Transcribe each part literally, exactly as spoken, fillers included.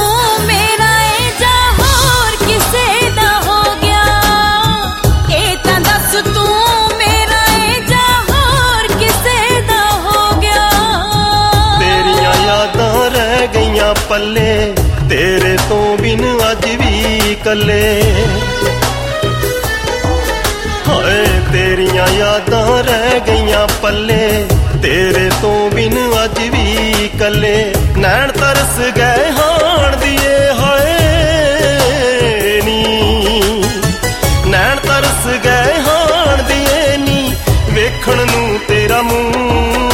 मेरा ए जा होर किसे दा हो गया। ए तां दस तू मेरा ए जा होर किसे दा हो गया। तेरियां यादां रह गईयां पल्ले तेरे तो बिन अज भी कल्ले। हाय तेरियां यादां रह गईयां पल्ले तेरे तो बिन अज भी कल्ले। नैन तरस गए हाण दिए हाय नी, नैन तरस गए हाण दिए नी वेखण नूं तेरा मूंह।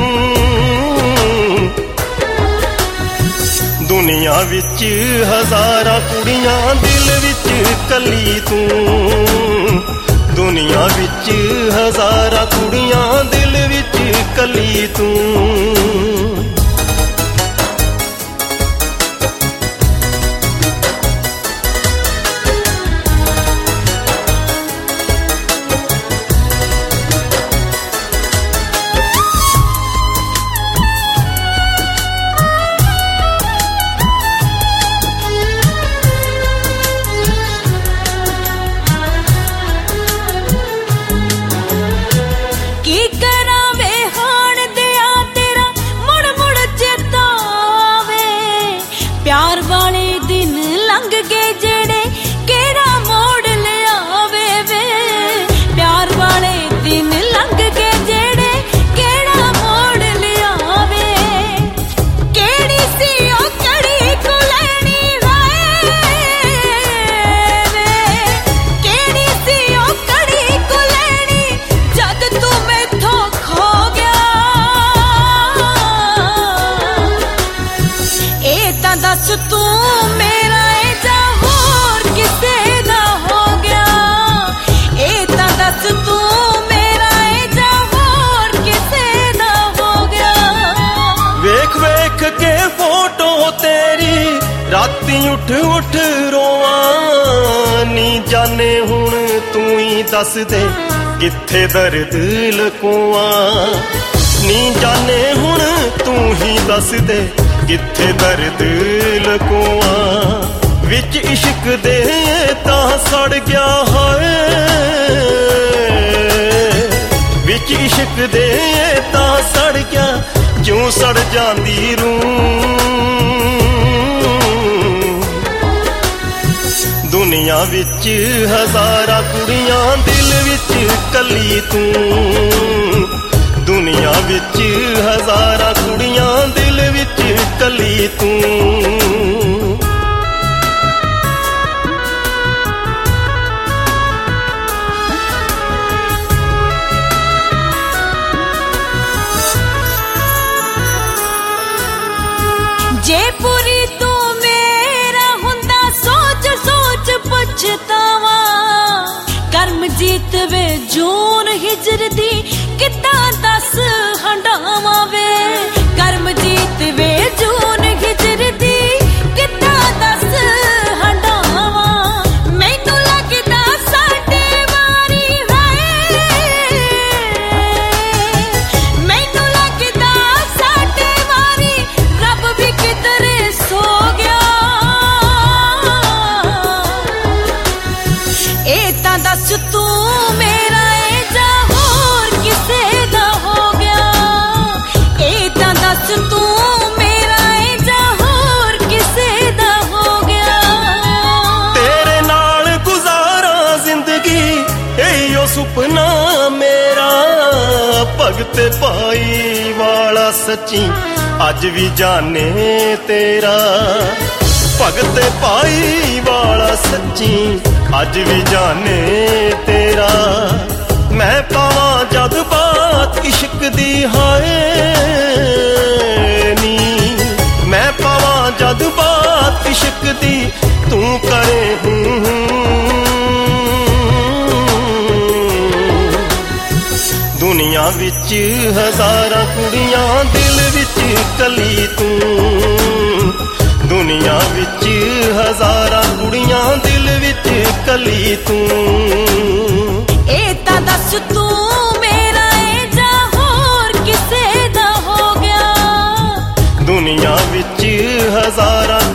दुनिया विच हजारां कुड़ियां दिल विच कली तू। दुनिया विच हजारां कुड़ियां दिल विच कली तू। प्यार वाले दिन लंघ गए जेड़े केड़ा मोड़ लियावे वे। प्यार वाले दिन लंघ गए जेड़े केड़ा मोड़ लियावे। केड़ी सी ओ कड़ी कुलैनी हाय वे। केड़ी सी ओ कड़ी कुलैनी जद तू मैथों खो गया। ए तां दस तू मेरा ए जा होर किसे दा हो गया। ए तां दस तू मेरा ए जा होर किसे दा हो गया। वेख वेख के फोटो तेरी राती उठ उठ रोवां नी जाने हुण तू ही दस दे किथे दर्द लकोवां। नी जाने हुण तू ही दस दे किथे दर्द लकोवां। विच इश्क दे तां सड़ गया हाय। विच इश्क दे तां सड़ गया ज्यों सड़ जांदी रूह। दुनिया विच हजारां कुड़ियां दिल विच कली तू। दुनिया विच हजारां कुड़ियां दिल विच कली तू। जे पूरी तू मेरा हुंदा सोच सोच पुछतावा। करमजीत वे जून हिजर दी कितां दस हंडावा वे। करमजीत वे जून हिजर दी कितां दस हंडावा। मैनू लगदा साडे वारी हाय। मैनू लगदा साडे वारी रब भी किधरे सो गया। ए तां दस तू मेरा ए जा होर किसे दा हो गया। ए तां दस तू मेरा ए जा होर किसे दा हो गया। तेरे नाल गुजारा जिंदगी एयो सुपना मेरा। भगत पाई वाला सच्ची अज भी जाने तेरा। भगत पाई वाला सच्ची अज भी जाने तेरा। मैं पावां जद बात इश्क दी हाय नी। मैं पावां जद बात इश्क दी तू करे हूं। दुनिया विच हजारां कुड़ियां दिल विच कली तू। दुनिया विच हजारां कुड़ियां दिल विच कली तू। ए तां दस तू मेरा ए जा होर किसे दा हो गया। दुनिया विच हजारां